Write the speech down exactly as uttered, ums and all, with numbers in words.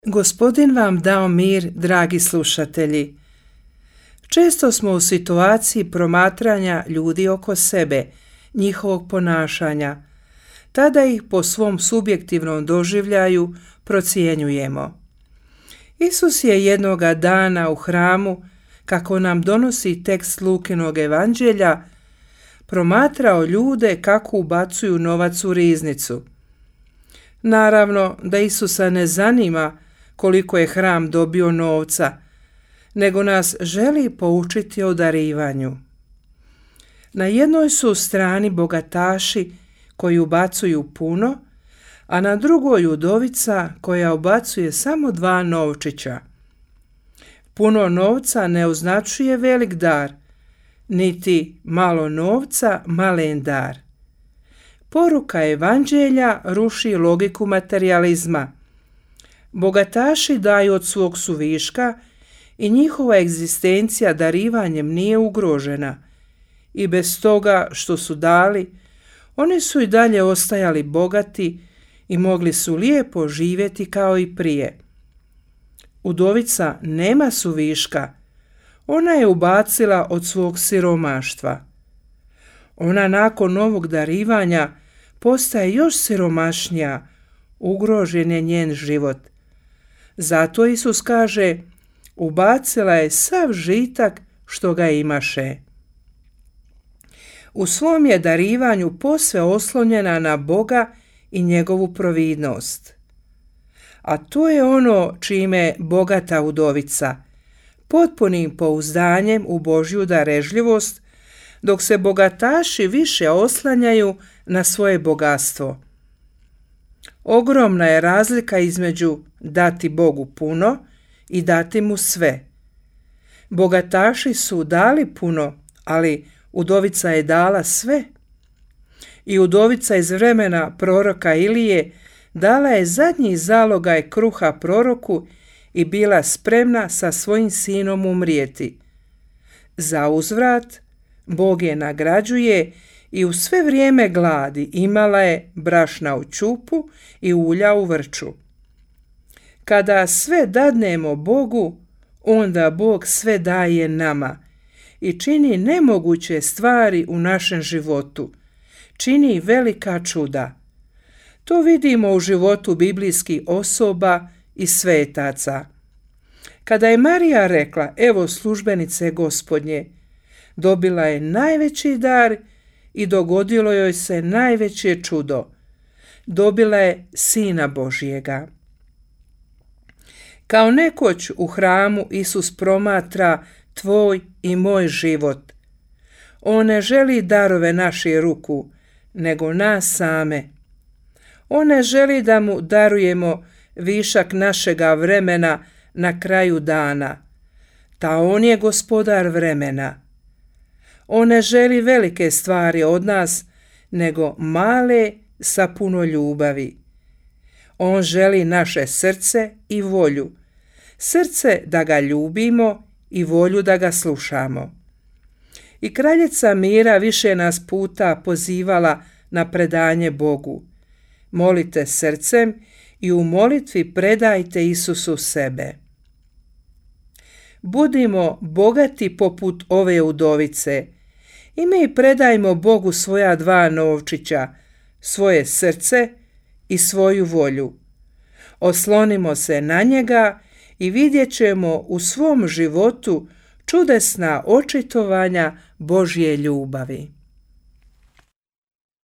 Gospodin vam dao mir, dragi slušatelji. Često smo u situaciji promatranja ljudi oko sebe, njihovog ponašanja. Tada ih po svom subjektivnom doživljaju procjenjujemo. Isus je jednoga dana u hramu, kako nam donosi tekst Lukinog evanđelja, promatrao ljude kako ubacuju novac u riznicu. Naravno da Isusa ne zanima koliko je hram dobio novca, nego nas želi poučiti o darivanju. Na jednoj su strani bogataši koji ubacuju puno, a na drugoj udovica koja ubacuje samo dva novčića. Puno novca ne označuje velik dar, niti malo novca malen dar. Poruka evanđelja ruši logiku materijalizma. Bogataši daju od svog suviška i njihova egzistencija darivanjem nije ugrožena. I bez toga što su dali, oni su i dalje ostajali bogati i mogli su lijepo živjeti kao i prije. Udovica nema suviška, ona je ubacila od svog siromaštva. Ona nakon ovog darivanja postaje još siromašnija, ugrožen je njen život. Zato Isus kaže, ubacila je sav žitak što ga imaše. U svom je darivanju posve oslonjena na Boga i njegovu providnost. A to je ono čime bogata udovica, potpunim pouzdanjem u Božju darežljivost, dok se bogataši više oslanjaju na svoje bogatstvo. Ogromna je razlika između dati Bogu puno i dati mu sve. Bogataši su dali puno, ali udovica je dala sve. I udovica iz vremena proroka Ilije dala je zadnji zalogaj kruha proroku i bila spremna sa svojim sinom umrijeti. Za uzvrat Bog je nagrađuje i u sve vrijeme gladi imala je brašna u ćupu i ulja u vrču. Kada sve dadnemo Bogu, onda Bog sve daje nama i čini nemoguće stvari u našem životu. Čini velika čuda. To vidimo u životu biblijskih osoba i svetaca. Kada je Marija rekla, evo službenice Gospodnje, dobila je najveći dar i dogodilo joj se najveće čudo. Dobila je Sina Božjega. Kao nekoć u hramu Isus promatra tvoj i moj život. On ne želi darove naše ruku, nego nas same. On ne želi da mu darujemo višak našega vremena na kraju dana. Ta on je gospodar vremena. On ne želi velike stvari od nas, nego male sa puno ljubavi. On želi naše srce i volju. Srce da ga ljubimo i volju da ga slušamo. I kraljica mira više nas puta pozivala na predanje Bogu. Molite srcem i u molitvi predajte Isusu sebe. Budimo bogati poput ove udovice i mi predajmo Bogu svoja dva novčića, svoje srce i svoju volju. Oslonimo se na njega i vidjet ćemo u svom životu čudesna očitovanja Božje ljubavi.